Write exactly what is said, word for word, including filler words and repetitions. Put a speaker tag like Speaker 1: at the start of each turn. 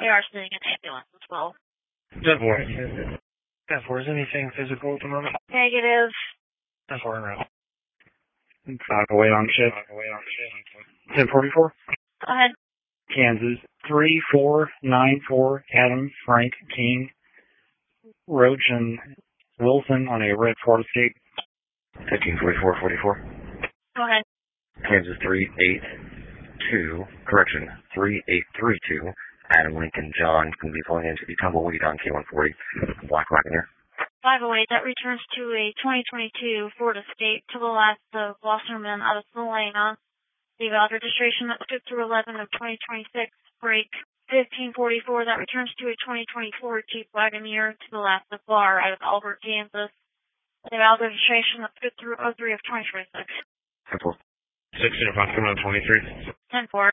Speaker 1: We are sending an ambulance as well.
Speaker 2: ten four. ten four, is anything physical at the moment?
Speaker 1: Negative.
Speaker 2: ten four, around. Five away on shift. ten forty-four.
Speaker 1: Go ahead.
Speaker 2: Kansas, three four nine four, Adam, Frank, King, Roach, and Wilson on a red Ford Escape.
Speaker 3: fifteen forty-four forty-four.
Speaker 1: Go ahead.
Speaker 3: Kansas three eight two, correction, three eight three two, Adam, Lincoln, John, can be pulling into the Tumbleweed on K one forty, Black Wagoneer.
Speaker 1: five oh eight, that returns to a twenty twenty-two Ford Escape to the last of Wasserman out of Salina. The valve registration that stood through eleven of twenty twenty-six, break fifteen forty-four, that returns to a twenty twenty-four Jeep Wagoneer to the last of Bar out of Albert, Kansas. The valve registration that stood through oh three of twenty twenty-six.
Speaker 3: ten four.
Speaker 2: sixteen oh five, coming on twenty-three.
Speaker 1: ten four.